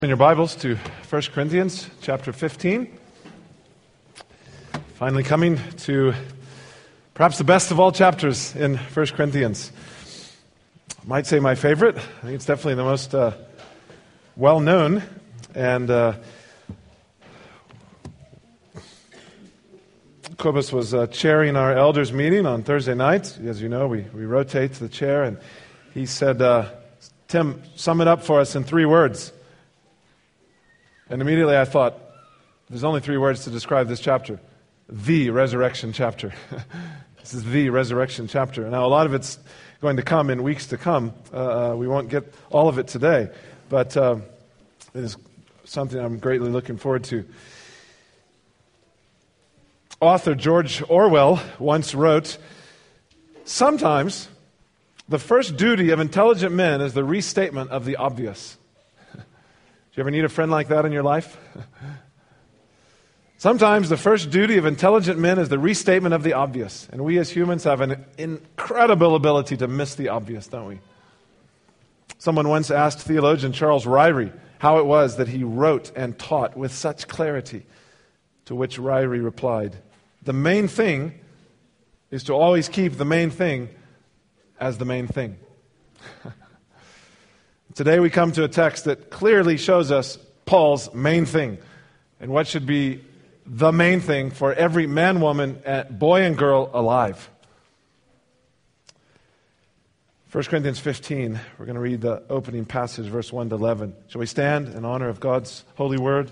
In your Bibles to 1 Corinthians chapter 15. Finally coming to perhaps the best of all chapters in 1 Corinthians. I might say my favorite. I think it's definitely the most well-known. And Kobus was chairing our elders meeting on Thursday night. As you know, we rotate the chair. And he said, Tim, sum it up for us in 3 words. And immediately I thought, there's only 3 words to describe this chapter. The resurrection chapter. This is the resurrection chapter. Now, a lot of it's going to come in weeks to come. We won't get all of it today. But it is something I'm greatly looking forward to. Author George Orwell once wrote, "Sometimes the first duty of intelligent men is the restatement of the obvious." Do you ever need a friend like that in your life? Sometimes the first duty of intelligent men is the restatement of the obvious. And we as humans have an incredible ability to miss the obvious, don't we? Someone once asked theologian Charles Ryrie how it was that he wrote and taught with such clarity, to which Ryrie replied, "The main thing is to always keep the main thing as the main thing." Today we come to a text that clearly shows us Paul's main thing and what should be the main thing for every man, woman, boy, and girl alive. 1 Corinthians 15, we're going to read the opening passage, verse 1 to 11. Shall we stand in honor of God's holy word?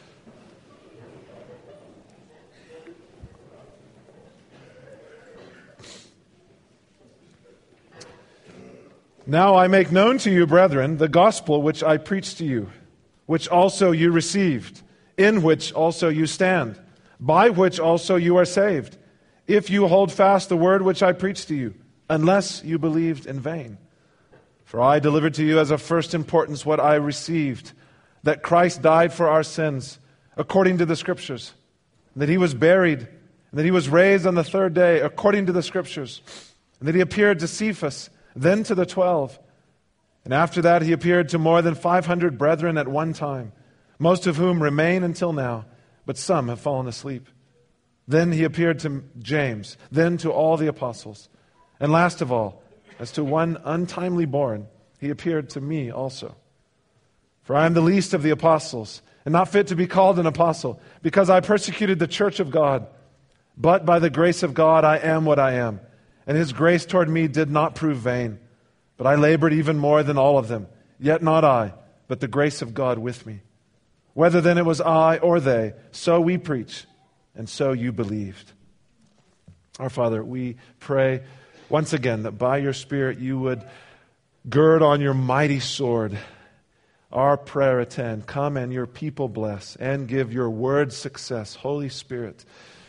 "Now I make known to you, brethren, the gospel which I preached to you, which also you received, in which also you stand, by which also you are saved, if you hold fast the word which I preached to you, unless you believed in vain. For I delivered to you as of first importance what I received, that Christ died for our sins, according to the Scriptures, and that he was buried, and that he was raised on the 3rd day, according to the Scriptures, and that he appeared to Cephas, then to the 12. And after that he appeared to more than 500 brethren at one time, most of whom remain until now, but some have fallen asleep. Then he appeared to James, then to all the apostles. And last of all, as to one untimely born, he appeared to me also. For I am the least of the apostles, and not fit to be called an apostle, because I persecuted the church of God. But by the grace of God I am what I am. And his grace toward me did not prove vain. But I labored even more than all of them. Yet not I, but the grace of God with me. Whether then it was I or they, so we preach, and so you believed." Our Father, we pray once again that by your Spirit you would gird on your mighty sword. Our prayer attend. Come and your people bless, and give your word success. Holy Spirit,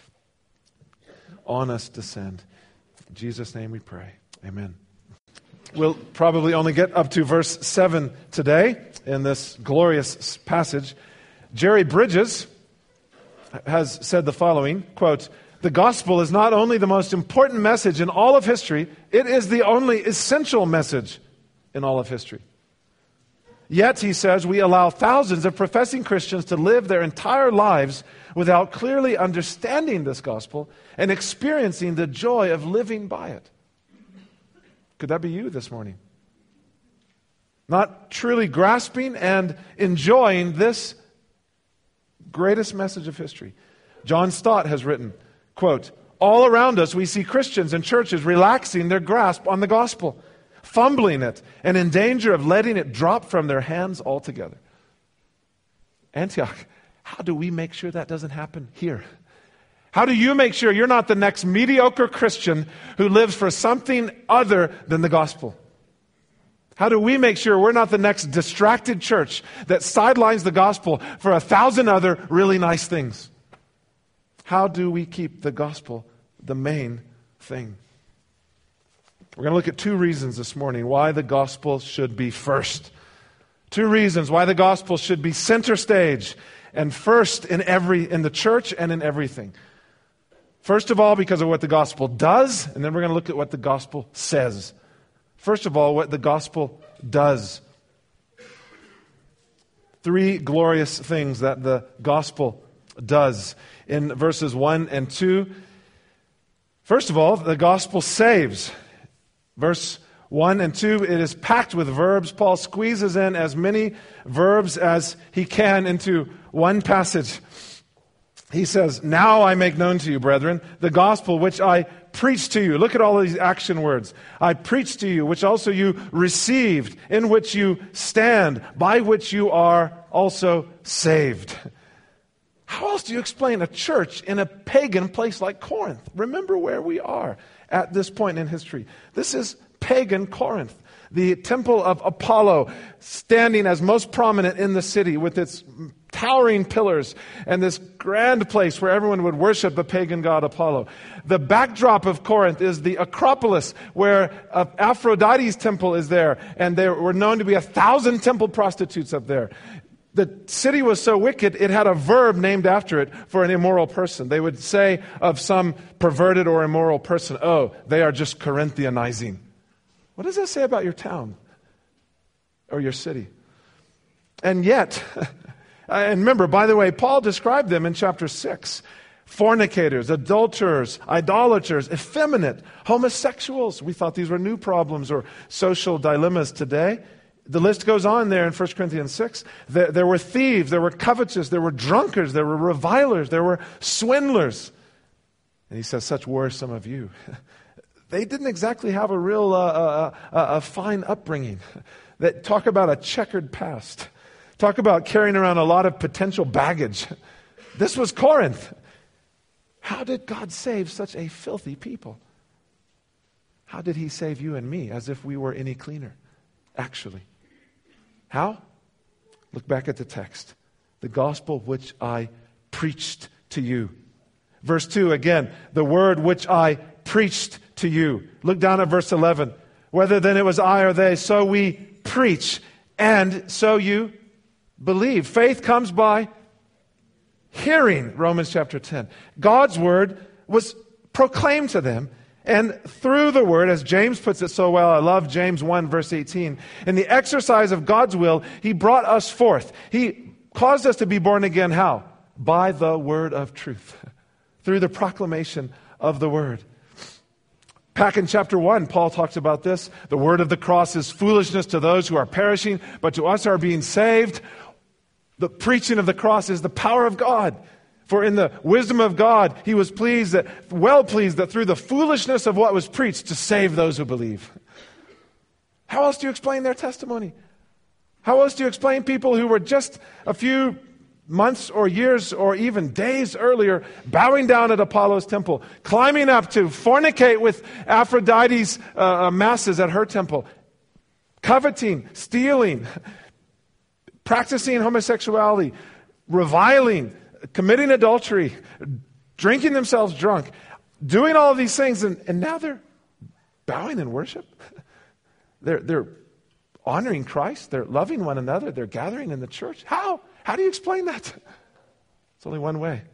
on us descend. In Jesus' name we pray. Amen. We'll probably only get up to verse 7 today in this glorious passage. Jerry Bridges has said the following, quote, "The gospel is not only the most important message in all of history, it is the only essential message in all of history. Yet," he says, "we allow thousands of professing Christians to live their entire lives without clearly understanding this gospel and experiencing the joy of living by it." Could that be you this morning? Not truly grasping and enjoying this greatest message of history. John Stott has written, quote, "All around us we see Christians and churches relaxing their grasp on the gospel, fumbling it, and in danger of letting it drop from their hands altogether." Antioch, how do we make sure that doesn't happen here? How do you make sure you're not the next mediocre Christian who lives for something other than the gospel? How do we make sure we're not the next distracted church that sidelines the gospel for 1,000 other really nice things? How do we keep the gospel the main thing? We're going to look at 2 reasons this morning why the gospel should be first. 2 reasons why the gospel should be center stage and first in the church and in everything. First of all, because of what the gospel does, and then we're going to look at what the gospel says. First of all, what the gospel does. three glorious things that the gospel does in verses 1 and 2. First of all, the gospel saves. Verse 1 and 2, it is packed with verbs. Paul squeezes in as many verbs as he can into one passage. He says, now I make known to you, brethren, the gospel which I preached to you. Look at all these action words. I preached to you, which also you received, in which you stand, by which you are also saved. How else do you explain a church in a pagan place like Corinth? Remember where we are at this point in history. This is pagan Corinth, the temple of Apollo, standing as most prominent in the city with its towering pillars and this grand place where everyone would worship the pagan god Apollo. The backdrop of Corinth is the Acropolis, where Aphrodite's temple is there, and there were known to be 1,000 temple prostitutes up there. The city was so wicked, it had a verb named after it for an immoral person. They would say of some perverted or immoral person, oh, they are just Corinthianizing. What does that say about your town or your city? And yet, and remember, by the way, Paul described them in chapter 6. Fornicators, adulterers, idolaters, effeminate, homosexuals. We thought these were new problems or social dilemmas today. The list goes on there in 1 Corinthians 6. There were thieves, there were covetous, there were drunkards, there were revilers, there were swindlers. And he says, such were some of you. They didn't exactly have a real a fine upbringing. That talk about a checkered past. Talk about carrying around a lot of potential baggage. This was Corinth. How did God save such a filthy people? How did he save you and me as if we were any cleaner? Actually. How? Look back at the text. The gospel which I preached to you. Verse 2 again, the word which I preached to you. Look down at verse 11. Whether then it was I or they, so we preach, and so you believe. Faith comes by hearing, Romans chapter 10. God's word was proclaimed to them, and through the word, as James puts it so well, I love James 1 verse 18, in the exercise of God's will, he brought us forth. He caused us to be born again, how? By the word of truth. Through the proclamation of the word. Back in chapter 1, Paul talks about this. The word of the cross is foolishness to those who are perishing, but to us who are being saved. The preaching of the cross is the power of God. For in the wisdom of God, he was well pleased that through the foolishness of what was preached to save those who believe. How else do you explain their testimony? How else do you explain people who were just a few months or years or even days earlier bowing down at Apollo's temple, climbing up to fornicate with Aphrodite's masses at her temple, coveting, stealing, practicing homosexuality, reviling, committing adultery, drinking themselves drunk, doing all of these things, and now they're bowing in worship. They're honoring Christ. They're loving one another. They're gathering in the church. How? How do you explain that? It's only one way.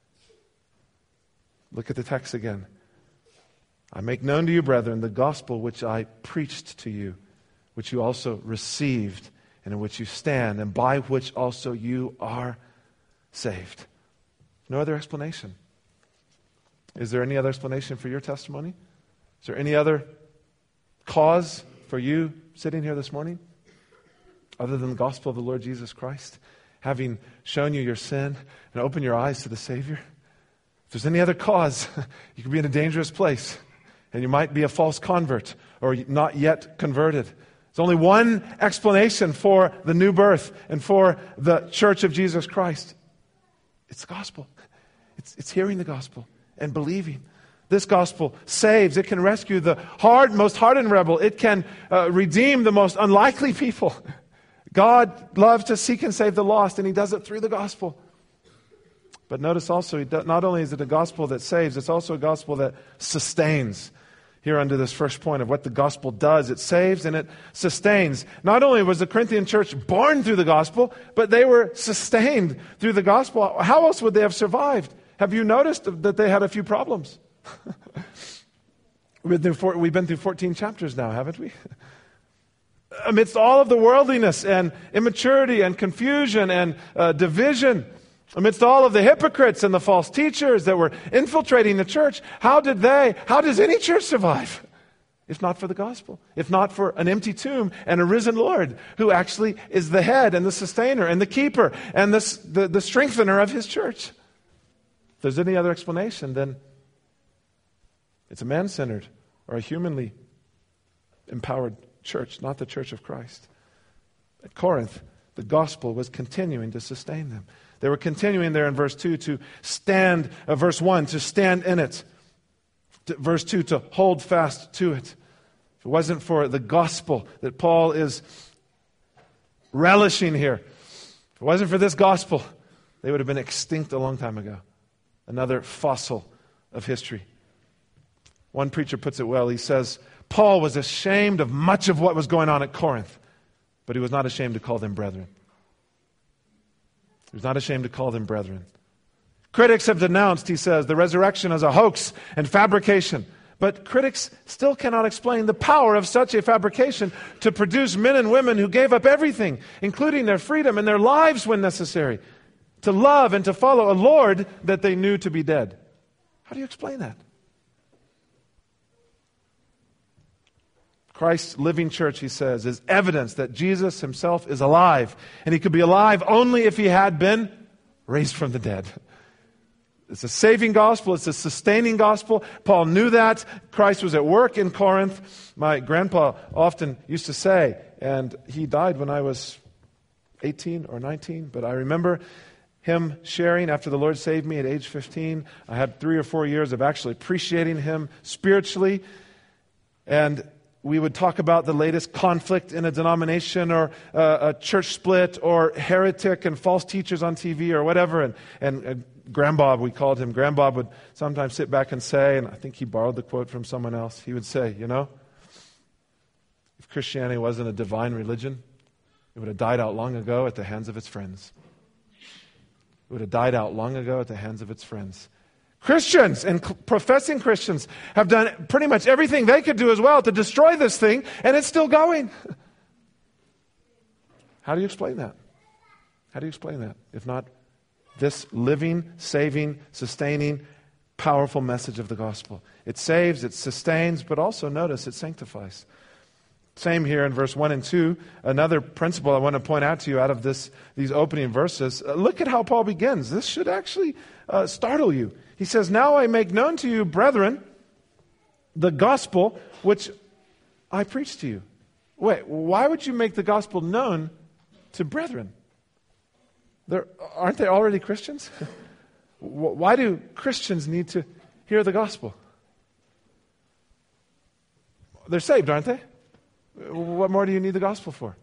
Look at the text again. I make known to you, brethren, the gospel which I preached to you, which you also received, and in which you stand, and by which also you are saved. No other explanation. Is there any other explanation for your testimony? Is there any other cause for you sitting here this morning other than the gospel of the Lord Jesus Christ, having shown you your sin and opened your eyes to the Savior? If there's any other cause, you could be in a dangerous place, and you might be a false convert or not yet converted. There's only one explanation for the new birth and for the church of Jesus Christ. It's the gospel. It's hearing the gospel and believing. This gospel saves. It can rescue the most hardened rebel. It can redeem the most unlikely people. God loves to seek and save the lost, and he does it through the gospel. But notice also, not only is it a gospel that saves, it's also a gospel that sustains. Here under this first point of what the gospel does, it saves and it sustains. Not only was the Corinthian church born through the gospel, but they were sustained through the gospel. How else would they have survived? Have you noticed that they had a few problems? We've been through 14 chapters now, haven't we? amidst all of the worldliness and immaturity and confusion and division, amidst all of the hypocrites and the false teachers that were infiltrating the church, how does any church survive? If not for the gospel, if not for an empty tomb and a risen Lord who actually is the head and the sustainer and the keeper and the strengthener of his church. If there's any other explanation, then it's a man-centered or a humanly empowered church, not the church of Christ. At Corinth, the gospel was continuing to sustain them. They were continuing there in verse 2 to stand, verse 1, to stand in it. Verse 2, to hold fast to it. If it wasn't for the gospel that Paul is relishing here, if it wasn't for this gospel, they would have been extinct a long time ago. Another fossil of history. One preacher puts it well. He says, Paul was ashamed of much of what was going on at Corinth, but he was not ashamed to call them brethren. He was not ashamed to call them brethren. Critics have denounced, he says, the resurrection as a hoax and fabrication. But critics still cannot explain the power of such a fabrication to produce men and women who gave up everything, including their freedom and their lives when necessary, to love and to follow a Lord that they knew to be dead. How do you explain that? Christ's living church, he says, is evidence that Jesus himself is alive. And he could be alive only if he had been raised from the dead. It's a saving gospel. It's a sustaining gospel. Paul knew that. Christ was at work in Corinth. My grandpa often used to say, and he died when I was 18 or 19, but I remember him sharing after the Lord saved me at age 15. I had 3 or 4 years of actually appreciating him spiritually. And we would talk about the latest conflict in a denomination or a church split or heretic and false teachers on TV or whatever. And Grandbob, we called him. Grandbob would sometimes sit back and say, and I think he borrowed the quote from someone else, he would say, if Christianity wasn't a divine religion, it would have died out long ago at the hands of its friends. It would have died out long ago at the hands of its friends. Christians and professing Christians have done pretty much everything they could do as well to destroy this thing, and it's still going. How do you explain that? How do you explain that? If not this living, saving, sustaining, powerful message of the gospel. It saves, it sustains, but also, notice, it sanctifies. Same here in verse 1 and 2. Another principle I want to point out to you out of these opening verses. Look at how Paul begins. This should actually startle you. He says, now I make known to you, brethren, the gospel which I preach to you. Wait, why would you make the gospel known to brethren? Aren't they already Christians? Why do Christians need to hear the gospel? They're saved, aren't they? What more do you need the gospel for?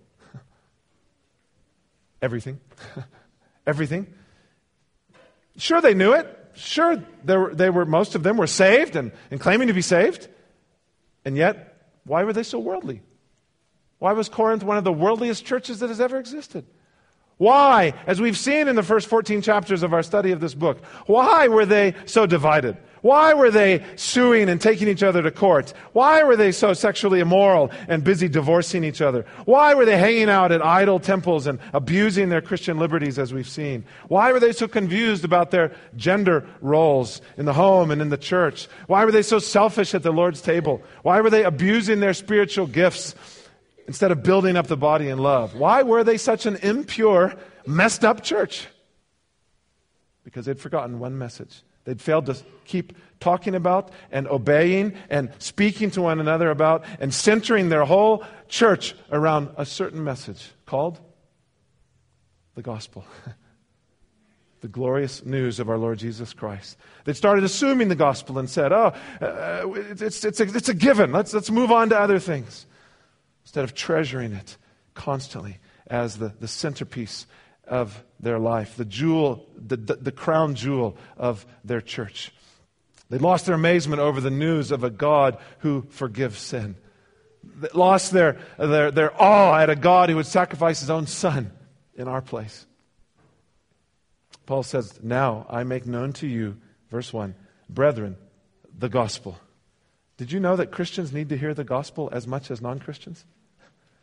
Everything. Everything. Sure, they knew it. Sure, most of them were saved and claiming to be saved. And yet, why were they so worldly? Why was Corinth one of the worldliest churches that has ever existed? Why, as we've seen in the first 14 chapters of our study of this book, why were they so divided? Why were they suing and taking each other to court? Why were they so sexually immoral and busy divorcing each other? Why were they hanging out at idol temples and abusing their Christian liberties, as we've seen? Why were they so confused about their gender roles in the home and in the church? Why were they so selfish at the Lord's table? Why were they abusing their spiritual gifts instead of building up the body in love? Why were they such an impure, messed up church? Because they'd forgotten one message. They'd failed to keep talking about and obeying and speaking to one another about and centering their whole church around a certain message called the gospel. The glorious news of our Lord Jesus Christ. They started assuming the gospel and said, it's a given. Let's move on to other things. Instead of treasuring it constantly as the centerpiece of their life, the jewel, the crown jewel of their church. They lost their amazement over the news of a God who forgives sin. They lost their awe at a God who would sacrifice his own son in our place. Paul says, now I make known to you, verse 1, brethren, the gospel. Did you know that Christians need to hear the gospel as much as non-Christians?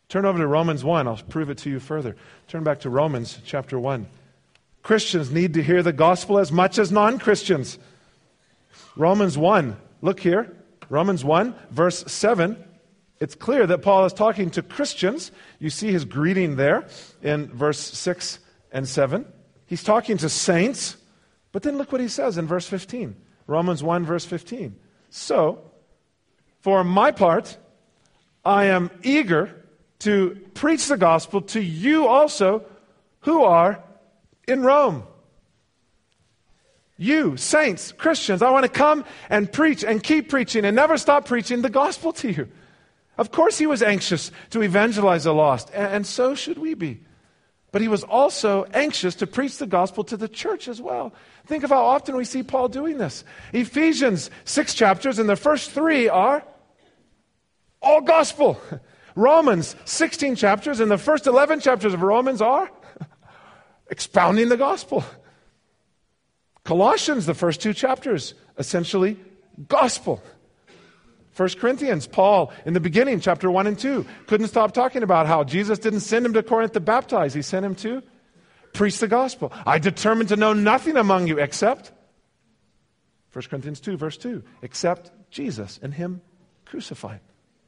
Turn over to Romans 1. I'll prove it to you further. Turn back to Romans chapter 1. Christians need to hear the gospel as much as non-Christians. Romans 1. Look here. Romans 1, verse 7. It's clear that Paul is talking to Christians. You see his greeting there in verse 6 and 7. He's talking to saints. But then look what he says in verse 15. Romans 1, verse 15. So, for my part, I am eager to preach the gospel to you also who are in Rome. You, saints, Christians, I want to come and preach and keep preaching and never stop preaching the gospel to you. Of course he was anxious to evangelize the lost, and so should we be. But he was also anxious to preach the gospel to the church as well. Think of how often we see Paul doing this. Ephesians 6 chapters, and the first 3 are all gospel. Romans 16 chapters, and the first 11 chapters of Romans are expounding the gospel. Colossians, the first 2 chapters, essentially gospel. 1 Corinthians, Paul, in the beginning, chapter 1 and 2, couldn't stop talking about how Jesus didn't send him to Corinth to baptize. He sent him to preach the gospel. I determined to know nothing among you except, 1 Corinthians 2, verse 2, except Jesus and him crucified.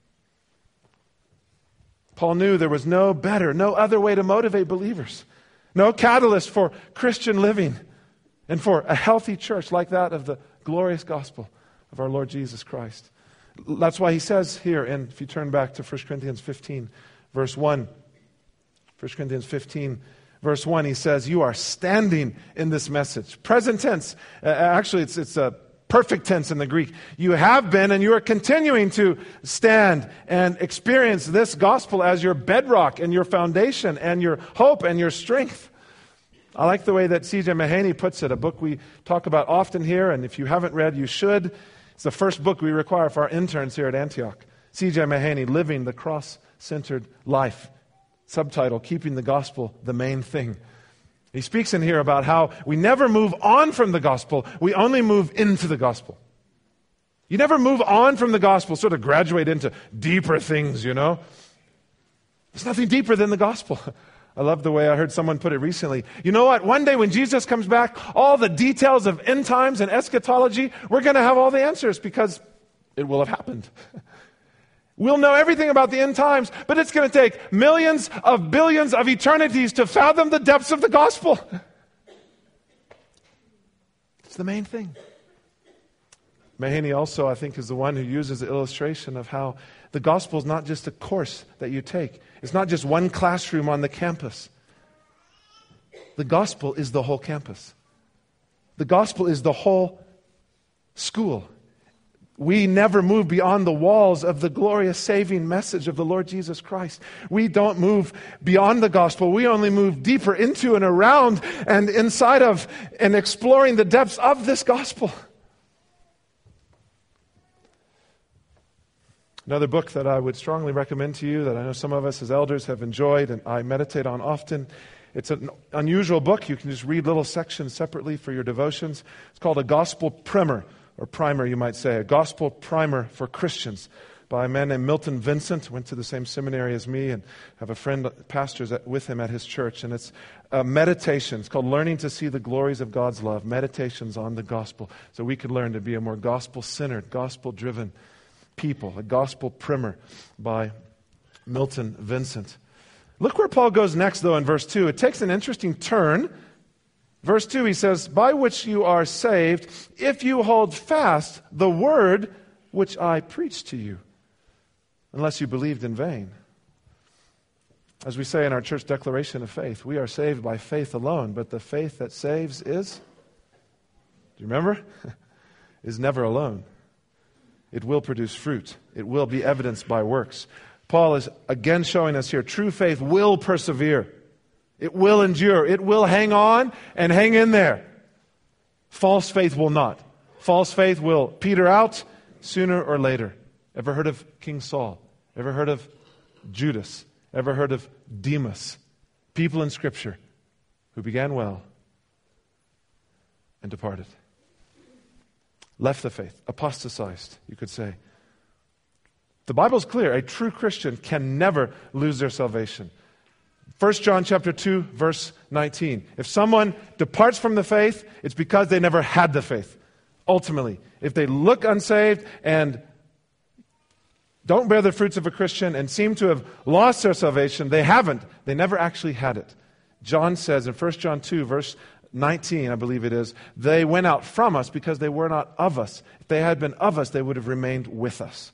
Paul knew there was no other way to motivate believers. No catalyst for Christian living and for a healthy church like that of the glorious gospel of our Lord Jesus Christ. That's why he says here, and if you turn back to 1 Corinthians 15, verse 1, 1 Corinthians 15, verse 1, he says, you are standing in this message. Present tense. Actually, it's a perfect tense in the Greek. You have been and you are continuing to stand and experience this gospel as your bedrock and your foundation and your hope and your strength. I like the way that C.J. Mahaney puts it, a book we talk about often here, and if you haven't read, you should. It's the first book we require for our interns here at Antioch. C.J. Mahaney, Living the Cross-Centered Life. Subtitle, Keeping the Gospel the Main Thing. He speaks in here about how we never move on from the gospel, we only move into the gospel. You never move on from the gospel, sort of graduate into deeper things, you know. There's nothing deeper than the gospel. I love the way I heard someone put it recently. You know what? One day when Jesus comes back, all the details of end times and eschatology, we're going to have all the answers because it will have happened. We'll know everything about the end times, but it's going to take millions of billions of eternities to fathom the depths of the gospel. It's the main thing. Mahaney also, I think, is the one who uses the illustration of how the gospel is not just a course that you take. It's not just one classroom on the campus. The gospel is the whole campus. The gospel is the whole school. We never move beyond the walls of the glorious saving message of the Lord Jesus Christ. We don't move beyond the gospel. We only move deeper into and around and inside of and exploring the depths of this gospel. Another book that I would strongly recommend to you that I know some of us as elders have enjoyed and I meditate on often. It's an unusual book. You can just read little sections separately for your devotions. It's called A Gospel Primer, or Primer you might say, A Gospel Primer for Christians by a man named Milton Vincent. Went to the same seminary as me and have a friend, pastors with him at his church. And it's a meditation. It's called Learning to See the Glories of God's Love. Meditations on the gospel. So we could learn to be a more gospel-centered, gospel-driven people. A Gospel Primer by Milton Vincent. Look where Paul goes next, though, in verse 2. It takes an interesting turn. Verse 2, he says, by which you are saved, if you hold fast the word which I preached to you, unless you believed in vain. As we say in our church declaration of faith, we are saved by faith alone, but the faith that saves is, do you remember? Is never alone. It will produce fruit. It will be evidenced by works. Paul is again showing us here, true faith will persevere. It will endure. It will hang on and hang in there. False faith will not. False faith will peter out sooner or later. Ever heard of King Saul? Ever heard of Judas? Ever heard of Demas? People in Scripture who began well and departed. Left the faith, apostatized, you could say. The Bible's clear. A true Christian can never lose their salvation. 1 John chapter 2, verse 19. If someone departs from the faith, it's because they never had the faith. Ultimately, if they look unsaved and don't bear the fruits of a Christian and seem to have lost their salvation, they haven't. They never actually had it. John says in 1 John 2, verse 19, I believe it is, they went out from us because they were not of us. If they had been of us, they would have remained with us.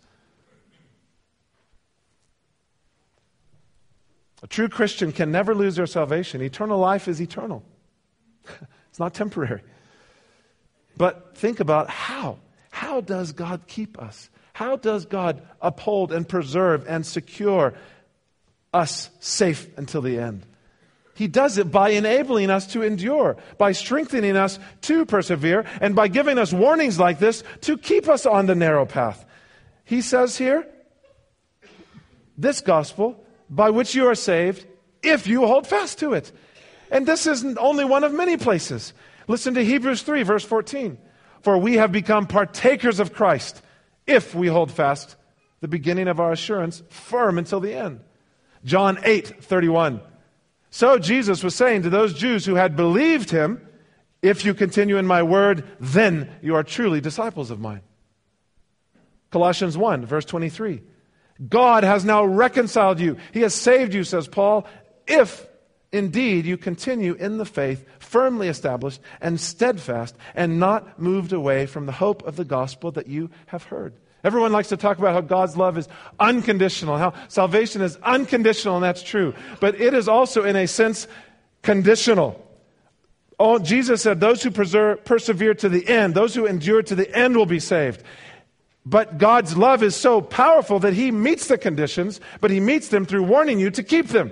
A true Christian can never lose their salvation. Eternal life is eternal. It's not temporary. But think about how. How does God keep us? How does God uphold and preserve and secure us safe until the end? He does it by enabling us to endure, by strengthening us to persevere, and by giving us warnings like this to keep us on the narrow path. He says here, this gospel by which you are saved, if you hold fast to it. And this isn't only one of many places. Listen to Hebrews 3, verse 14. For we have become partakers of Christ, if we hold fast the beginning of our assurance firm until the end. John 8, 31. So Jesus was saying to those Jews who had believed him, if you continue in my word, then you are truly disciples of mine. Colossians 1, verse 23. God has now reconciled you. He has saved you, says Paul, if indeed you continue in the faith, firmly established and steadfast, and not moved away from the hope of the gospel that you have heard. Everyone likes to talk about how God's love is unconditional, how salvation is unconditional, and that's true. But it is also, in a sense, conditional. Oh, Jesus said, those who persevere to the end, those who endure to the end will be saved. But God's love is so powerful that he meets the conditions, but he meets them through warning you to keep them.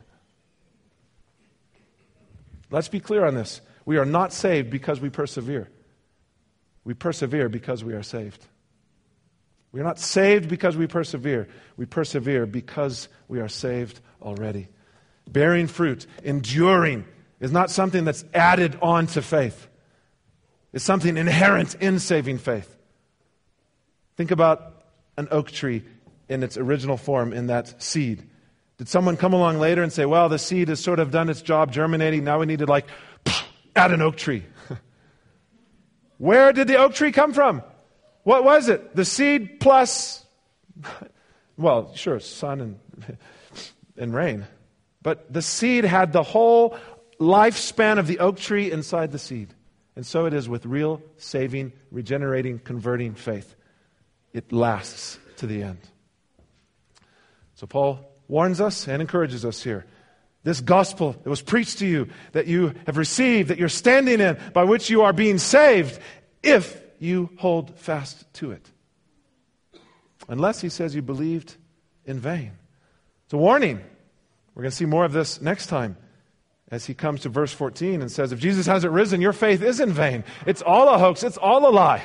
Let's be clear on this. We are not saved because we persevere. We persevere because we are saved. We are not saved because we persevere. We persevere because we are saved already. Bearing fruit, enduring, is not something that's added on to faith. It's something inherent in saving faith. Think about an oak tree in its original form, in that seed. Did someone come along later and say, well, the seed has sort of done its job germinating, now we need to add an oak tree? Where did the oak tree come from? What was it? The seed plus, well, sure, sun and rain. But the seed had the whole lifespan of the oak tree inside the seed. And so it is with real, saving, regenerating, converting faith. It lasts to the end. So Paul warns us and encourages us here. This gospel that was preached to you, that you have received, that you're standing in, by which you are being saved, if you hold fast to it. Unless, he says, you believed in vain. It's a warning. We're going to see more of this next time as he comes to verse 14 and says, if Jesus hasn't risen, your faith is in vain. It's all a hoax. It's all a lie.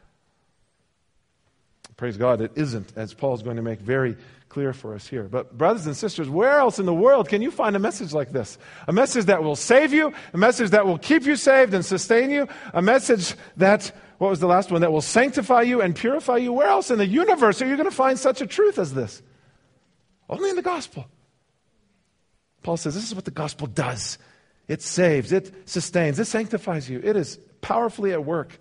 Praise God, it isn't, as Paul's going to make very clear for us here. But brothers and sisters, where else in the world can you find a message like this? A message that will save you, a message that will keep you saved and sustain you, a message that, what was the last one, that will sanctify you and purify you. Where else in the universe are you going to find such a truth as this? Only in the gospel. Paul says this is what the gospel does. It saves, it sustains, it sanctifies you. It is powerfully at work.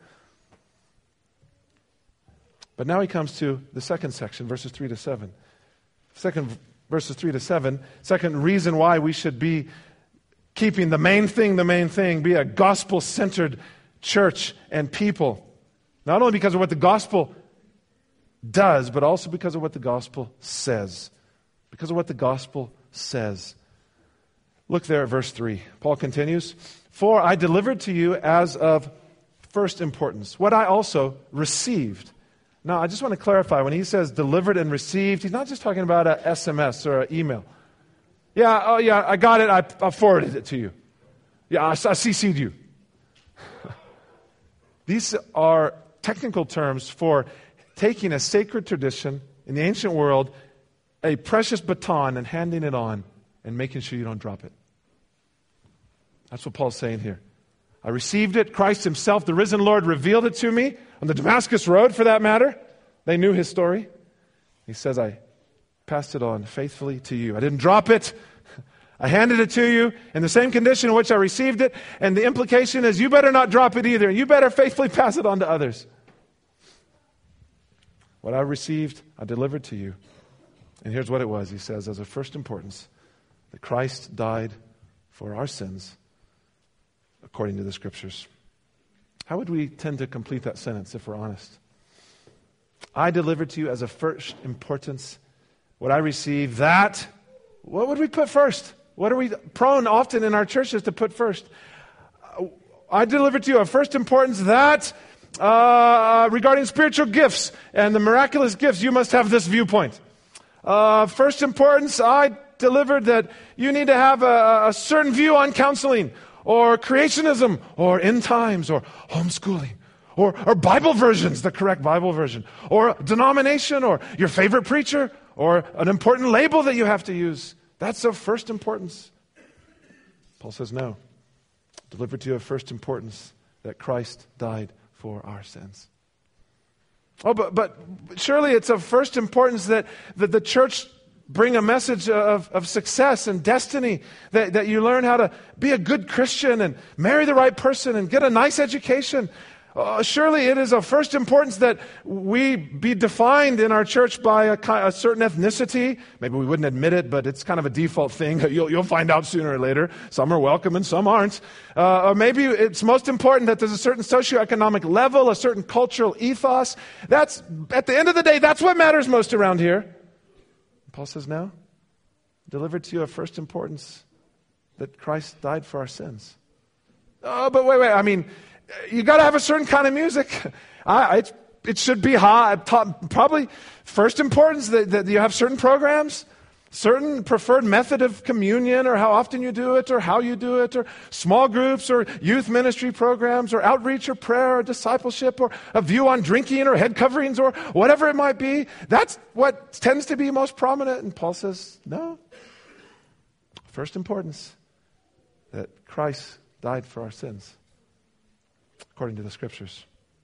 But now he comes to the second section, verses 3 to 7. Verses 3 to 7, second reason why we should be keeping the main thing, be a gospel-centered church and people. Not only because of what the gospel does, but also because of what the gospel says. Because of what the gospel says. Look there at verse 3. Paul continues, for I delivered to you as of first importance what I also received. Now, I just want to clarify, when he says delivered and received, he's not just talking about an SMS or an email. Yeah, I got it, I forwarded it to you. Yeah, I CC'd you. These are technical terms for taking a sacred tradition in the ancient world, a precious baton, and handing it on and making sure you don't drop it. That's what Paul's saying here. I received it. Christ himself, the risen Lord, revealed it to me on the Damascus Road, for that matter. They knew his story. He says, I passed it on faithfully to you. I didn't drop it. I handed it to you in the same condition in which I received it. And the implication is you better not drop it either. And you better faithfully pass it on to others. What I received, I delivered to you. And here's what it was. He says, as of first importance, that Christ died for our sins according to the Scriptures. How would we tend to complete that sentence if we're honest? I delivered to you as of first importance what I received, that, what would we put first? What are we prone often in our churches to put first? I delivered to you of first importance that regarding spiritual gifts and the miraculous gifts, you must have this viewpoint. First importance, I delivered that you need to have a certain view on counseling or creationism or end times or homeschooling or Bible versions, the correct Bible version, or denomination or your favorite preacher or an important label that you have to use. That's of first importance. Paul says, no. Delivered to you of first importance that Christ died for our sins. Oh, but surely it's of first importance that the church bring a message of success and destiny, that you learn how to be a good Christian and marry the right person and get a nice education. Surely it is of first importance that we be defined in our church by a certain ethnicity. Maybe we wouldn't admit it, but it's kind of a default thing. You'll find out sooner or later. Some are welcome and some aren't. Or maybe it's most important that there's a certain socioeconomic level, a certain cultural ethos. That's, at the end of the day, that's what matters most around here. Paul says, no. Delivered to you of first importance that Christ died for our sins. Oh, but wait. I mean, you got to have a certain kind of music. It should be high. Probably first importance that you have certain programs, certain preferred method of communion, or how often you do it, or how you do it, or small groups, or youth ministry programs, or outreach, or prayer, or discipleship, or a view on drinking, or head coverings, or whatever it might be. That's what tends to be most prominent. And Paul says, no. First importance that Christ died for our sins, according to the Scriptures.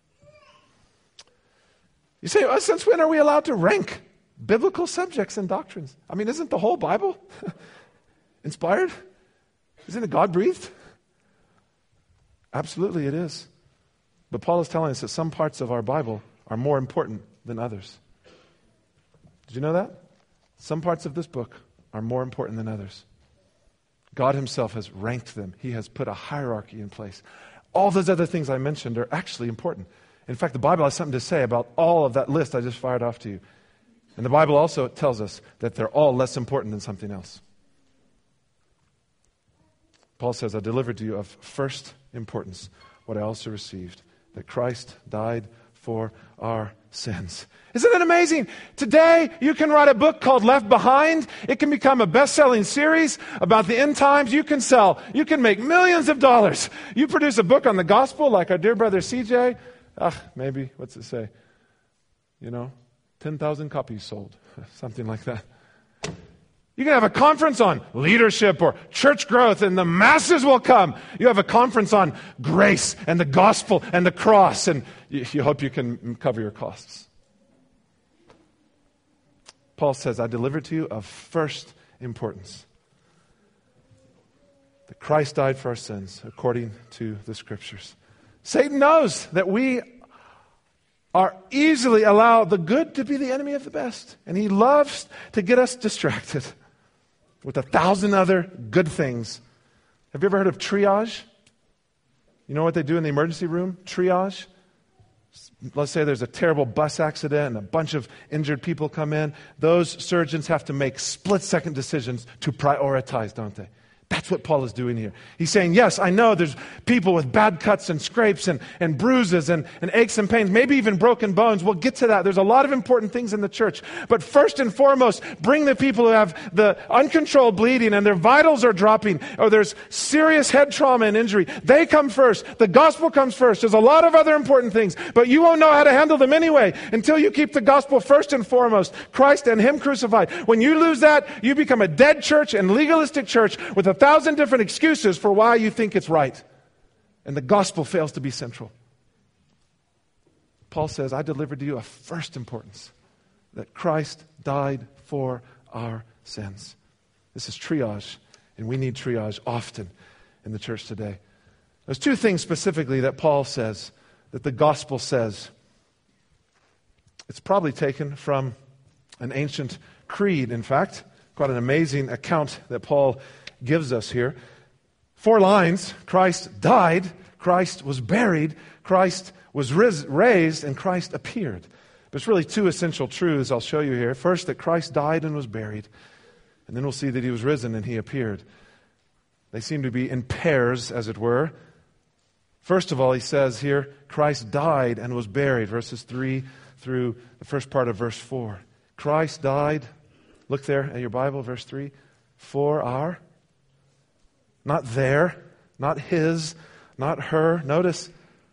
You say, well, since when are we allowed to rank biblical subjects and doctrines? I mean, isn't the whole Bible inspired? Isn't it God-breathed? Absolutely it is. But Paul is telling us that some parts of our Bible are more important than others. Did you know that? Some parts of this book are more important than others. God himself has ranked them. He has put a hierarchy in place. All those other things I mentioned are actually important. In fact, the Bible has something to say about all of that list I just fired off to you. And the Bible also tells us that they're all less important than something else. Paul says, I delivered to you of first importance what I also received, that Christ died for our sins. Isn't it amazing? Today, you can write a book called Left Behind. It can become a best-selling series about the end times. You can make millions of dollars. You produce a book on the gospel like our dear brother CJ. Maybe, what's it say? 10,000 copies sold. Something like that. You can have a conference on leadership or church growth and the masses will come. You have a conference on grace and the gospel and the cross, and you hope you can cover your costs. Paul says, I delivered to you of first importance that Christ died for our sins according to the Scriptures. Satan knows that we are easily allow the good to be the enemy of the best. And he loves to get us distracted with 1,000 other good things. Have you ever heard of triage? You know what they do in the emergency room? Triage. Let's say there's a terrible bus accident and a bunch of injured people come in. Those surgeons have to make split-second decisions to prioritize, don't they? That's what Paul is doing here. He's saying, yes, I know there's people with bad cuts and scrapes and bruises and aches and pains, maybe even broken bones. We'll get to that. There's a lot of important things in the church. But first and foremost, bring the people who have the uncontrolled bleeding and their vitals are dropping, or there's serious head trauma and injury. They come first. The gospel comes first. There's a lot of other important things, but you won't know how to handle them anyway until you keep the gospel first and foremost, Christ and him crucified. When you lose that, you become a dead church and legalistic church with 1,000 different excuses for why you think it's right. And the gospel fails to be central. Paul says, I delivered to you of first importance that Christ died for our sins. This is triage, and we need triage often in the church today. There's two things specifically that Paul says, that the gospel says. It's probably taken from an ancient creed, in fact. Quite an amazing account that Paul gives us here. 4 lines: Christ died, Christ was buried, Christ was raised, and Christ appeared. But it's really 2 essential truths I'll show you here. First, that Christ died and was buried. And then we'll see that he was risen and he appeared. They seem to be in pairs, as it were. First of all, he says here, Christ died and was buried, verses 3 through the first part of verse 4. Christ died, look there at your Bible, verse 3, for our, not their, not his, not her, notice,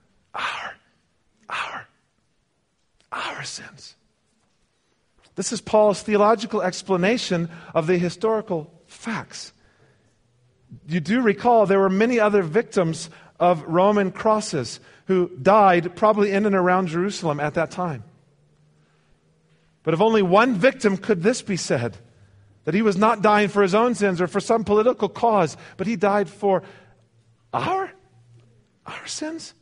our sins. This is Paul's theological explanation of the historical facts. You do recall there were many other victims of Roman crosses who died probably in and around Jerusalem at that time. But of only one victim could this be said, that he was not dying for his own sins or for some political cause, but he died for our sins.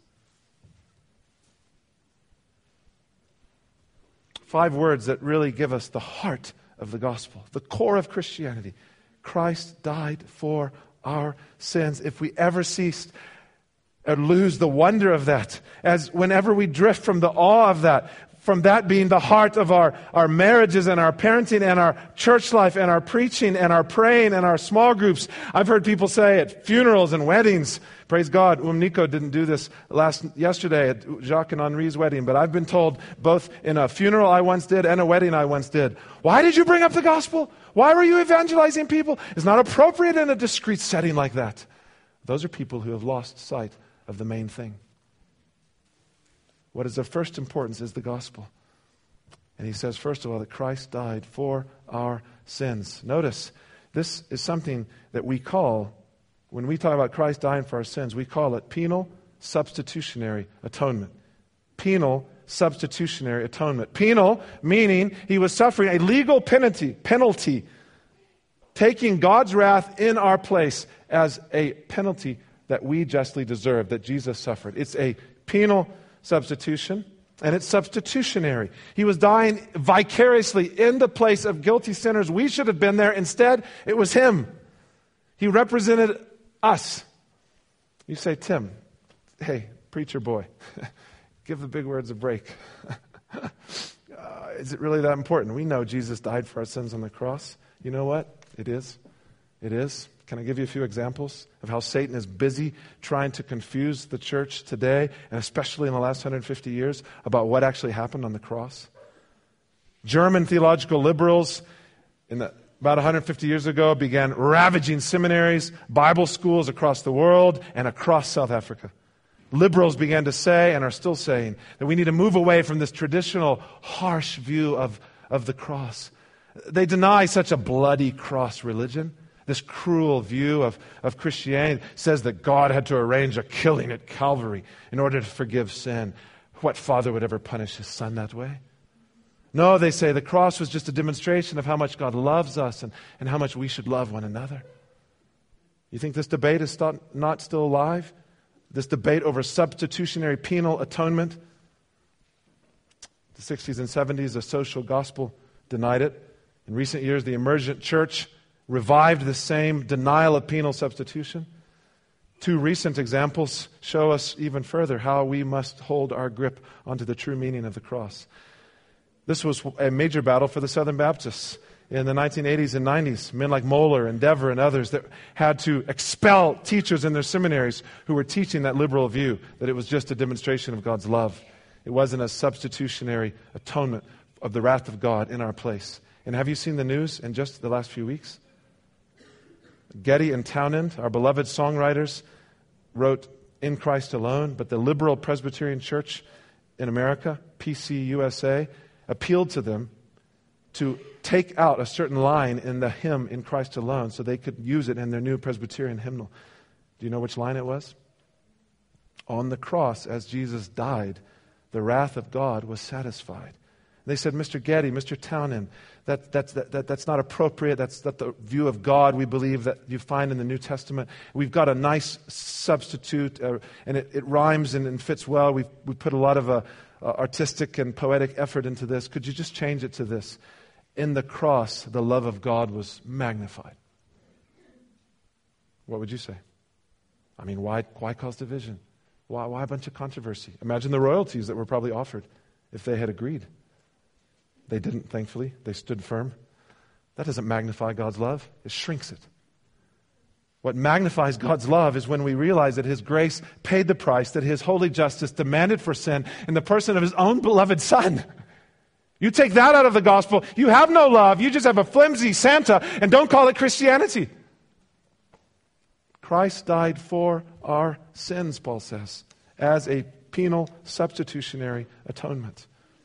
5 words that really give us the heart of the gospel, the core of Christianity. Christ died for our sins. If we ever ceased or lose the wonder of that, as whenever we drift from the awe of that, from that being the heart of our marriages and our parenting and our church life and our preaching and our praying and our small groups. I've heard people say at funerals and weddings, praise God, Nico didn't do this yesterday at Jacques and Henri's wedding, but I've been told both in a funeral I once did and a wedding I once did, why did you bring up the gospel? Why were you evangelizing people? It's not appropriate in a discreet setting like that. Those are people who have lost sight of the main thing. What is of first importance is the gospel. And he says, first of all, that Christ died for our sins. Notice, this is something that we call, when we talk about Christ dying for our sins, we call it penal substitutionary atonement. Penal substitutionary atonement. Penal, meaning he was suffering a legal penalty, taking God's wrath in our place as a penalty that we justly deserve, that Jesus suffered. It's a penal substitution, and it's substitutionary. He was dying vicariously in the place of guilty sinners. We should have been there. Instead, it was him. He represented us. You say, Tim, hey, preacher boy, give the big words a break. Is it really that important? We know Jesus died for our sins on the cross. You know what? It is. It is. Can I give you a few examples of how Satan is busy trying to confuse the church today, and especially in the last 150 years, about what actually happened on the cross? German theological liberals about 150 years ago began ravaging seminaries, Bible schools across the world and across South Africa. Liberals began to say, and are still saying, that we need to move away from this traditional harsh view of the cross. They deny such a bloody cross religion. This cruel view of Christianity says that God had to arrange a killing at Calvary in order to forgive sin. What father would ever punish his son that way? No, they say the cross was just a demonstration of how much God loves us and how much we should love one another. You think this debate is not still alive? This debate over substitutionary penal atonement? The 60s and 70s, the social gospel denied it. In recent years, the emergent church revived the same denial of penal substitution. 2 recent examples show us even further how we must hold our grip onto the true meaning of the cross. This was a major battle for the Southern Baptists in the 1980s and 90s. Men like Moeller and Dever and others that had to expel teachers in their seminaries who were teaching that liberal view, that it was just a demonstration of God's love. It wasn't a substitutionary atonement of the wrath of God in our place. And have you seen the news in just the last few weeks? Getty and Townend, our beloved songwriters, wrote In Christ Alone, but the Liberal Presbyterian Church in America, PCUSA, appealed to them to take out a certain line in the hymn In Christ Alone so they could use it in their new Presbyterian hymnal. Do you know which line it was? On the cross, as Jesus died, the wrath of God was satisfied. They said, Mr. Getty, Mr. Townend, that's not appropriate. That's not the view of God we believe that you find in the New Testament. We've got a nice substitute, and it rhymes and fits well. We put a lot of artistic and poetic effort into this. Could you just change it to this? In the cross, the love of God was magnified. What would you say? I mean, why cause division? Why a bunch of controversy? Imagine the royalties that were probably offered if they had agreed. They didn't, thankfully. They stood firm. That doesn't magnify God's love. It shrinks it. What magnifies God's love is when we realize that His grace paid the price, that His holy justice demanded for sin in the person of His own beloved Son. You take that out of the gospel, you have no love. You just have a flimsy Santa, and don't call it Christianity. Christ died for our sins, Paul says, as a penal substitutionary atonement.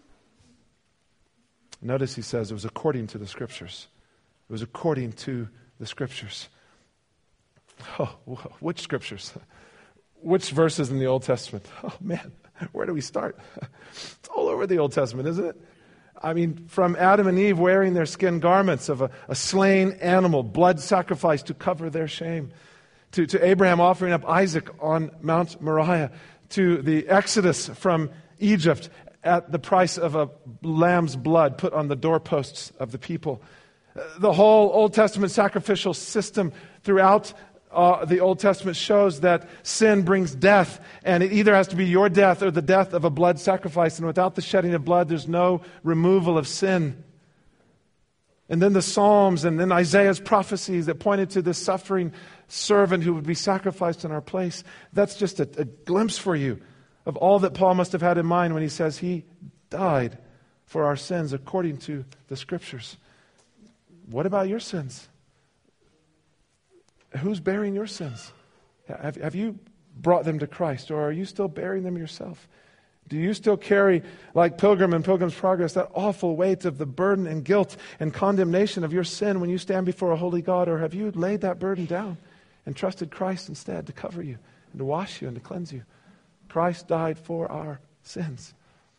Notice he says it was according to the Scriptures. It was according to the Scriptures. Oh, which Scriptures? Which verses in the Old Testament? Oh man, where do we start? It's all over the Old Testament, isn't it? I mean, from Adam and Eve wearing their skin garments of a slain animal, blood sacrifice to cover their shame, to Abraham offering up Isaac on Mount Moriah, to the Exodus from Egypt at the price of a lamb's blood put on the doorposts of the people. The whole Old Testament sacrificial system throughout the Old Testament shows that sin brings death, and it either has to be your death or the death of a blood sacrifice, and without the shedding of blood, there's no removal of sin. And then the Psalms, and then Isaiah's prophecies that pointed to this suffering servant who would be sacrificed in our place. That's just a glimpse for you of all that Paul must have had in mind when he says he died for our sins according to the Scriptures. What about your sins? Who's bearing your sins? Have you brought them to Christ, or are you still bearing them yourself? Do you still carry, like Pilgrim and Pilgrim's Progress, that awful weight of the burden and guilt and condemnation of your sin when you stand before a holy God, or have you laid that burden down and trusted Christ instead to cover you and to wash you and to cleanse you? Christ died for our sins.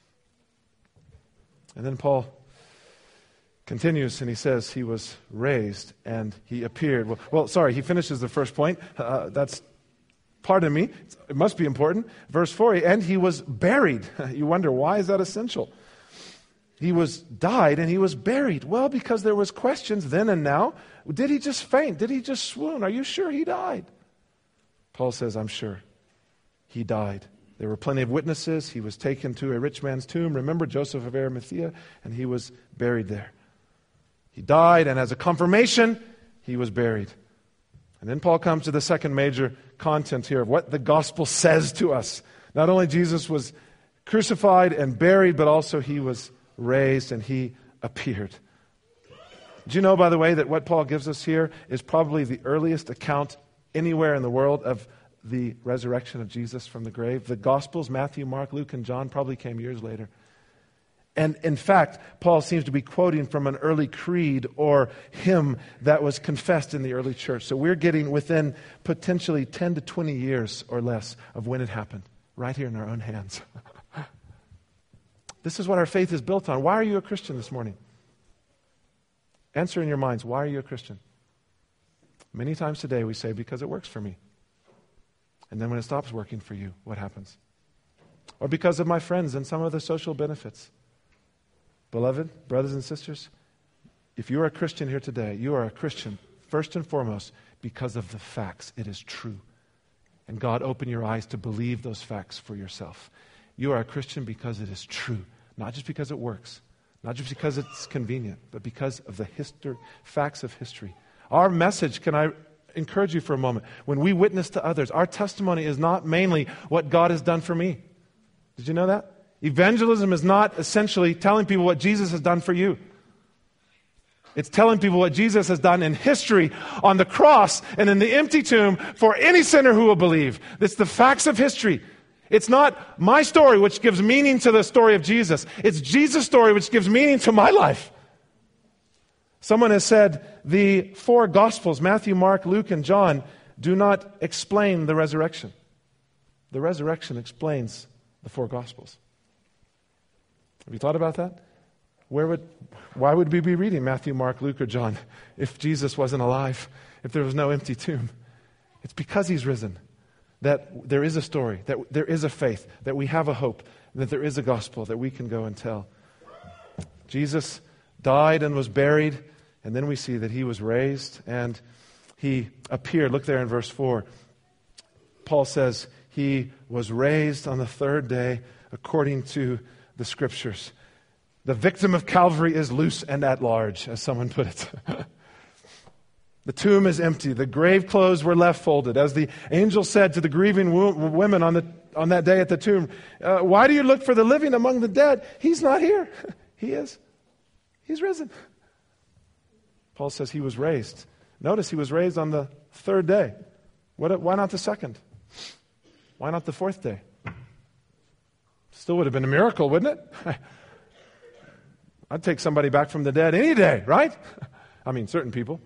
And then Paul continues and he says he was raised and he appeared. He finishes the first point. Pardon me, it must be important. Verse 4, and he was buried. You wonder, why is that essential? He died and he was buried. Well, because there was questions then and now. Did he just faint? Did he just swoon? Are you sure he died? Paul says, I'm sure he died. There were plenty of witnesses. He was taken to a rich man's tomb. Remember Joseph of Arimathea? And he was buried there. He died, and as a confirmation, he was buried. And then Paul comes to the second major content here of what the gospel says to us. Not only Jesus was crucified and buried, but also he was raised and he appeared. Do you know, by the way, that what Paul gives us here is probably the earliest account anywhere in the world of the resurrection of Jesus from the grave? The Gospels, Matthew, Mark, Luke, and John, probably came years later. And in fact, Paul seems to be quoting from an early creed or hymn that was confessed in the early church. So we're getting within potentially 10 to 20 years or less of when it happened, right here in our own hands. This is what our faith is built on. Why are you a Christian this morning? Answer in your minds, why are you a Christian? Many times today we say, because it works for me. And then when it stops working for you, what happens? Or because of my friends and some of the social benefits. Beloved, brothers and sisters, if you are a Christian here today, you are a Christian first and foremost because of the facts. It is true. And God, open your eyes to believe those facts for yourself. You are a Christian because it is true, not just because it works, not just because it's convenient, but because of the facts of history. Our message, can I encourage you for a moment, when we witness to others, our testimony is not mainly what God has done for me. Did you know that? Evangelism is not essentially telling people what Jesus has done for you. It's telling people what Jesus has done in history on the cross and in the empty tomb for any sinner who will believe. It's the facts of history. It's not my story which gives meaning to the story of Jesus. It's Jesus' story which gives meaning to my life. Someone has said the four Gospels, Matthew, Mark, Luke, and John, do not explain the resurrection. The resurrection explains the four Gospels. Have you thought about that? why would we be reading Matthew, Mark, Luke, or John if Jesus wasn't alive, if there was no empty tomb? It's because he's risen that there is a story, that there is a faith, that we have a hope, that there is a gospel that we can go and tell. Jesus died and was buried, and then we see that he was raised and he appeared. Look there in verse 4. Paul says he was raised on the third day according to the Scriptures. The victim of Calvary is loose and at large, as someone put it. The tomb is empty. The grave clothes were left folded. As the angel said to the grieving women on that day at the tomb, why do you look for the living among the dead? He's not here. He is. He's risen. Paul says he was raised. Notice he was raised on the third day. Why not the second? Why not the fourth day? Still would have been a miracle, wouldn't it? I'd take somebody back from the dead any day, right? I mean, certain people.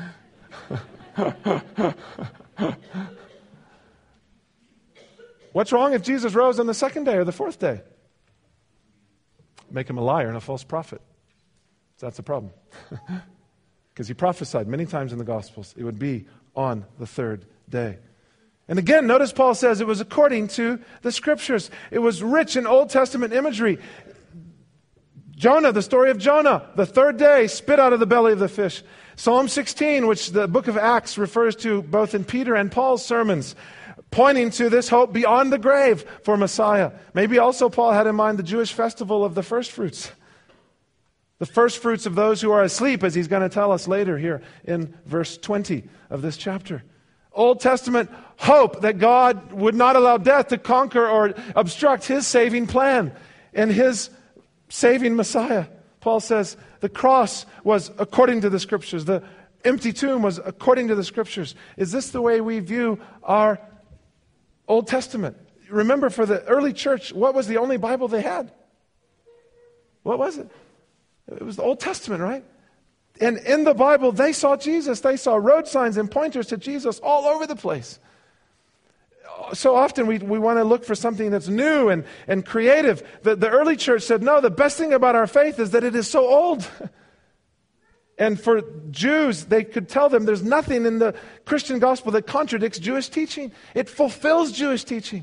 What's wrong if Jesus rose on the second day or the fourth day? Make him a liar and a false prophet. That's the problem. Because he prophesied many times in the Gospels it would be on the third day. And again, notice Paul says it was according to the Scriptures. It was rich in Old Testament imagery. Jonah, the story of Jonah, the third day, spit out of the belly of the fish. Psalm 16, which the book of Acts refers to both in Peter and Paul's sermons, pointing to this hope beyond the grave for Messiah. Maybe also Paul had in mind the Jewish festival of the first fruits. The first fruits of those who are asleep, as he's going to tell us later here in verse 20 of this chapter. Old Testament hope that God would not allow death to conquer or obstruct his saving plan and his saving Messiah. Paul says the cross was according to the Scriptures. The empty tomb was according to the Scriptures. Is this the way we view our Old Testament? Remember, for the early church, what was the only Bible they had? What was it? It was the Old Testament, right? And in the Bible, they saw Jesus. They saw road signs and pointers to Jesus all over the place. So often we want to look for something that's new and creative. The early church said, no, the best thing about our faith is that it is so old. And for Jews, they could tell them there's nothing in the Christian gospel that contradicts Jewish teaching. It fulfills Jewish teaching.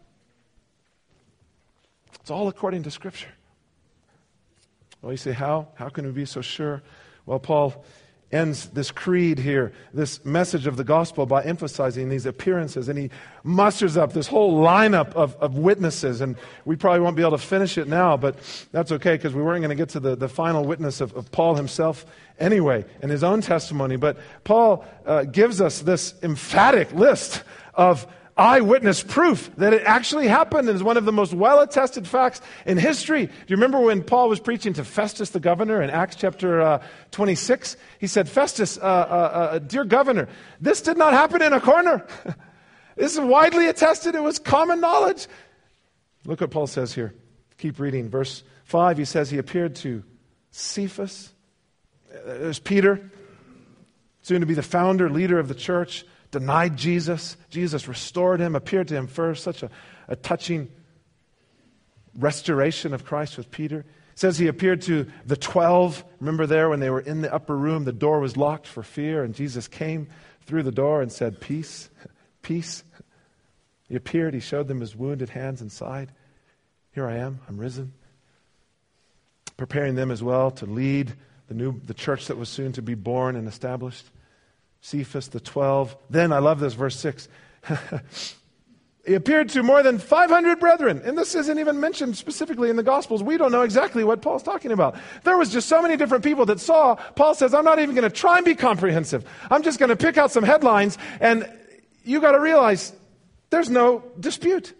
It's all according to Scripture. Well, you say, how? How can we be so sure? Well, Paul ends this creed here, this message of the gospel, by emphasizing these appearances. And he musters up this whole lineup of witnesses. And we probably won't be able to finish it now, but that's okay, because we weren't going to get to the final witness of Paul himself anyway, in his own testimony. But Paul gives us this emphatic list of eyewitness proof that it actually happened, and is one of the most well-attested facts in history. Do you remember when Paul was preaching to Festus the governor in Acts chapter 26? He said, Festus, dear governor, this did not happen in a corner. This is widely attested. It was common knowledge. Look what Paul says here. Keep reading. Verse 5, he says he appeared to Cephas. There's Peter, soon to be the founder, leader of the church. Denied Jesus. Jesus restored him, appeared to him first. Such a touching restoration of Christ with Peter. It says he appeared to the 12. Remember there when they were in the upper room, the door was locked for fear, and Jesus came through the door and said, peace, peace. He appeared, he showed them his wounded hands and side. Here I am, I'm risen. Preparing them as well to lead the church that was soon to be born and established. Cephas, the 12. Then, I love this, verse 6. He appeared to more than 500 brethren. And this isn't even mentioned specifically in the Gospels. We don't know exactly what Paul's talking about. There was just so many different people that saw. Paul says, I'm not even going to try and be comprehensive. I'm just going to pick out some headlines. And you got to realize there's no dispute.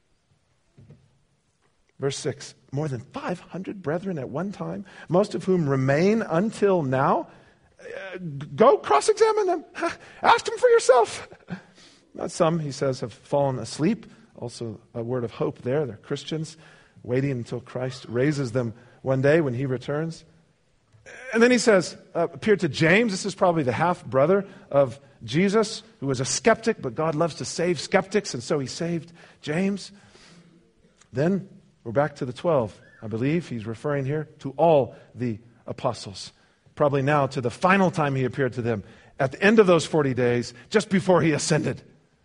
Verse 6. More than 500 brethren at one time, most of whom remain until now. Go cross-examine them. Ask them for yourself. Not some, he says, have fallen asleep. Also a word of hope there. They're Christians waiting until Christ raises them one day when he returns. And then he says, appeared to James. This is probably the half-brother of Jesus, who was a skeptic, but God loves to save skeptics, and so he saved James. Then we're back to the 12. I believe he's referring here to all the apostles. Probably now to the final time he appeared to them, at the end of those 40 days, just before he ascended.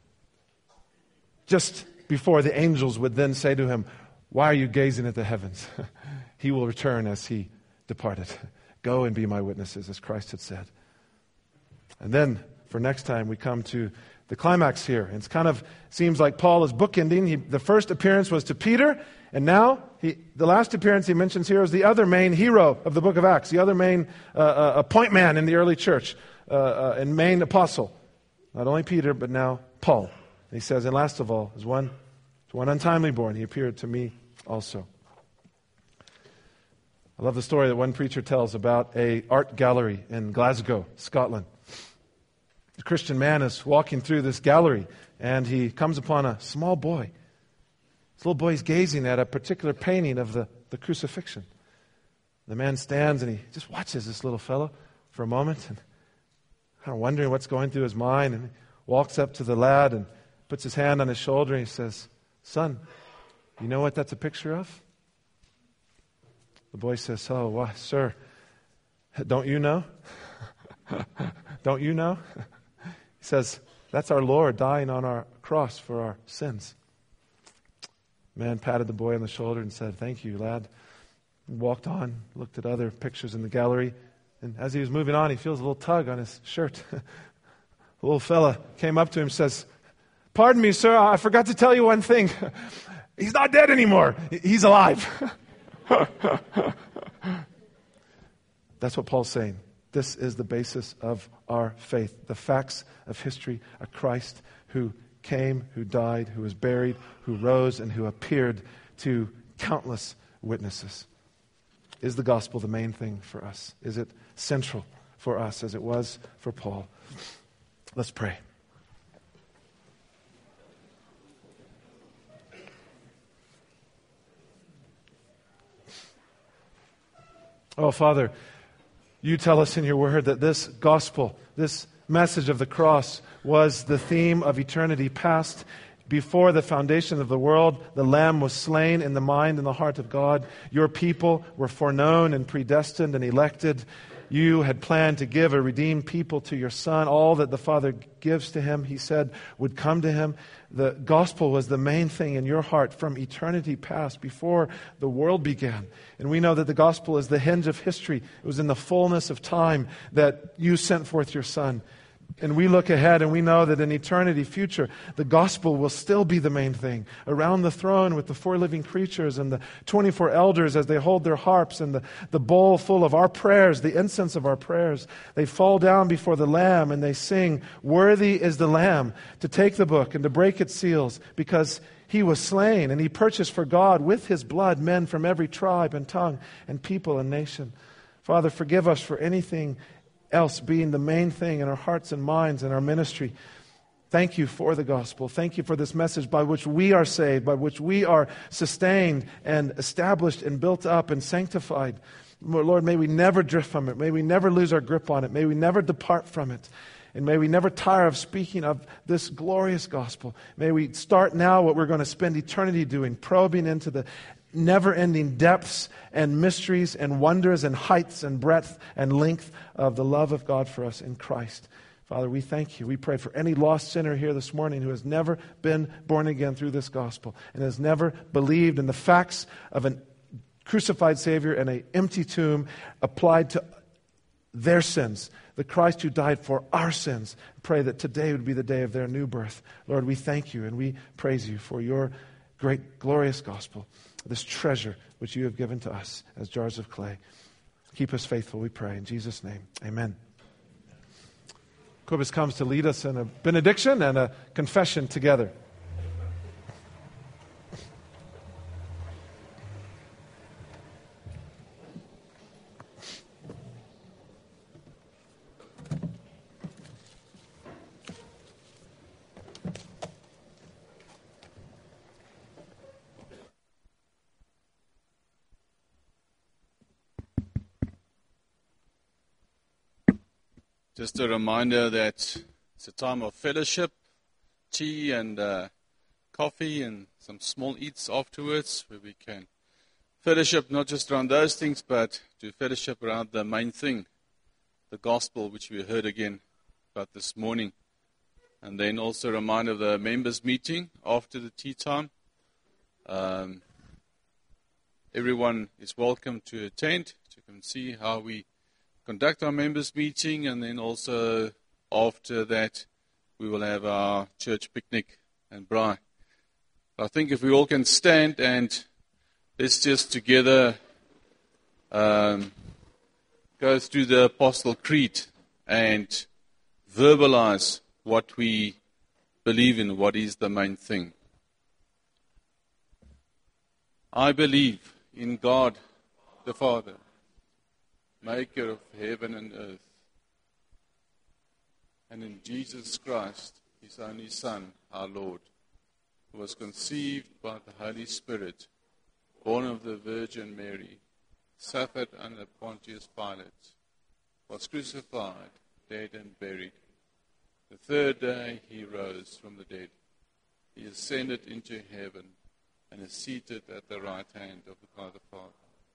Just before the angels would then say to him, "Why are you gazing at the heavens?" He will return as he departed. "Go and be my witnesses," as Christ had said. And then, for next time, we come to the climax here. It's kind of seems like Paul is bookending. The first appearance was to Peter, and now the last appearance he mentions here is the other main hero of the book of Acts, the other main point man in the early church, and main apostle. Not only Peter, but now Paul. And he says, "And last of all, as one untimely born, he appeared to me also." I love the story that one preacher tells about an art gallery in Glasgow, Scotland. The Christian man is walking through this gallery, and he comes upon a small boy. This little boy is gazing at a particular painting of the crucifixion. The man stands and he just watches this little fellow for a moment, and kind of wondering what's going through his mind, and he walks up to the lad and puts his hand on his shoulder, and he says, "Son, you know what that's a picture of?" The boy says, "Oh, why, sir, don't you know?" "Don't you know?" He says, "That's our Lord dying on our cross for our sins." The man patted the boy on the shoulder and said, "Thank you, lad." He walked on, looked at other pictures in the gallery, and as he was moving on, he feels a little tug on his shirt. The little fella came up to him and says, "Pardon me, sir, I forgot to tell you one thing. He's not dead anymore. He's alive." That's what Paul's saying. This is the basis of our faith. The facts of history, a Christ who came, who died, who was buried, who rose, and who appeared to countless witnesses. Is the gospel the main thing for us? Is it central for us as it was for Paul? Let's pray. Oh, Father, you tell us in your word that this gospel, this message of the cross, was the theme of eternity past. Before the foundation of the world, the Lamb was slain in the mind and the heart of God. Your people were foreknown and predestined and elected. You had planned to give a redeemed people to your Son. All that the Father gives to him, he said, would come to him. The gospel was the main thing in your heart from eternity past, before the world began. And we know that the gospel is the hinge of history. It was in the fullness of time that you sent forth your Son. And we look ahead and we know that in eternity future, the gospel will still be the main thing. Around the throne with the 4 living creatures and the 24 elders as they hold their harps and the bowl full of our prayers, the incense of our prayers, they fall down before the Lamb and they sing, "Worthy is the Lamb to take the book and to break its seals, because he was slain and he purchased for God with his blood men from every tribe and tongue and people and nation." Father, forgive us for anything else being the main thing in our hearts and minds and our ministry. Thank you for the gospel. Thank you for this message by which we are saved, by which we are sustained and established and built up and sanctified. Lord, may we never drift from it. May we never lose our grip on it. May we never depart from it. And may we never tire of speaking of this glorious gospel. May we start now what we're going to spend eternity doing, probing into the never-ending depths and mysteries and wonders and heights and breadth and length of the love of God for us in Christ. Father, we thank you. We pray for any lost sinner here this morning who has never been born again through this gospel and has never believed in the facts of a crucified Savior and an empty tomb applied to their sins. The Christ who died for our sins. Pray that today would be the day of their new birth. Lord, we thank you and we praise you for your great, glorious gospel, this treasure which you have given to us as jars of clay. Keep us faithful, we pray. In Jesus' name, amen. Kobus comes to lead us in a benediction and a confession together. Just a reminder that it's a time of fellowship, tea and coffee and some small eats afterwards where we can fellowship not just around those things, but to fellowship around the main thing, the gospel, which we heard again about this morning. And then also a reminder of the members' meeting after the tea time. Everyone is welcome to attend, to come see how we conduct our members' meeting, and then also after that we will have our church picnic and braai. I think if we all can stand and let's just together go through the Apostle Creed and verbalize what we believe in, what is the main thing. I believe in God the Father, maker of heaven and earth, and in Jesus Christ, His only Son, our Lord, who was conceived by the Holy Spirit, born of the Virgin Mary, suffered under Pontius Pilate, was crucified, dead and buried. The third day He rose from the dead. He ascended into heaven and is seated at the right hand of God the Father.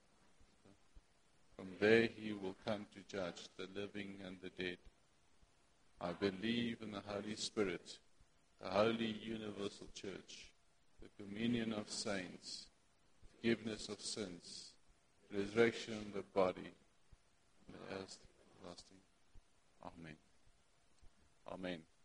From there He will come to judge the living and the dead. I believe in the Holy Spirit, the holy universal church, the communion of saints, forgiveness of sins, resurrection of the body, and the everlasting. Amen. Amen.